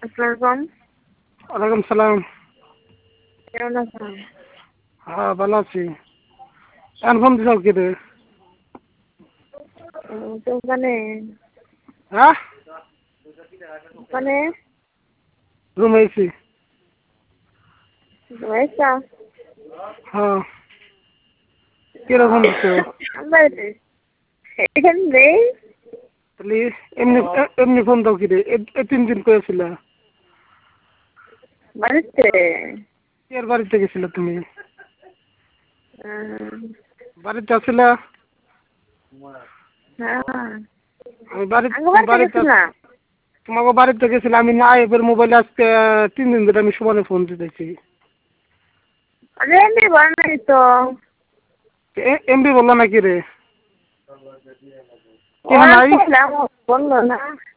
আসসালামু ওয়ালাইকুম সালাম। কেমন আছেন? হ্যাঁ ভালো আছি। এখন ফোন দিছাও কি রে? দোকানে হ্যাঁ দোকানে রুমে আইছি। ঘুমাইছা? হ্যাঁ কিরকম দিছো? বাড়িতে এখানে নেই। তাহলে এমনি এমনি ফোন দাও কি রে? এই 3 দিন করেছিলা। বাড়িতে এর বাড়িতে গেছিলা তুমি? আহ, বাড়িতে আছিলা? হ্যাঁ আমি আঙ্গ বাড়িতে বাড়িতে গেছিলাম। তোমাকে বাড়িতে গেছিলাম। আমি না এবার মোবাইলে আজকে 3 দিন ধরে আমি সমানে ফোন দিতেছি। আরে এমনি বল নাই তো। এমবি বললো নাকি রে? কেন ওরা নাই? কইলাম ও বললো না।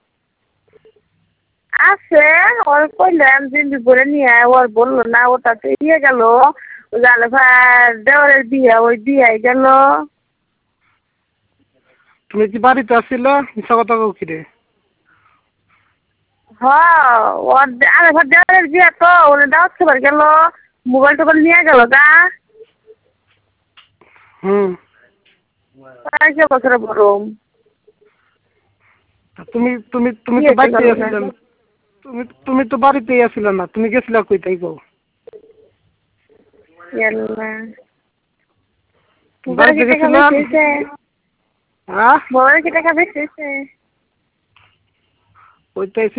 আছে ওর কইলাম দিন করে নিয়ে আয়, ওর বললো না। ওটা তো ইয়ে গেল জালে ভাই দেওয়ারের বিয়ে, ওই বিয়ে গেল। তুমি কি বাড়িতে আসছিলা? মিশা কথা কও কি রে? হ্যাঁ ওর আরে ভাই দেওয়ারের বিয়ে তো ওরা দাওয়াত খাবার গেল, মোবাইল টোবাইল নিয়ে গেল গা। হুম। তাই কে বছরে বরম তুমি তুমি তুমি তো বিয়েতে বাড়িতেই গেল না। আসছিলে না। তুমি তো বাড়িতেই আসছিলে না। তুমি গেছিলা কই তাই কও? ইয়াল্লা মোবাইলে বাড়িতে কি টাকা গেছিলা? বেশি হয়েছে? হ্যাঁ মোবাইলে কি টাকা বেশি হয়েছে? ওইটাই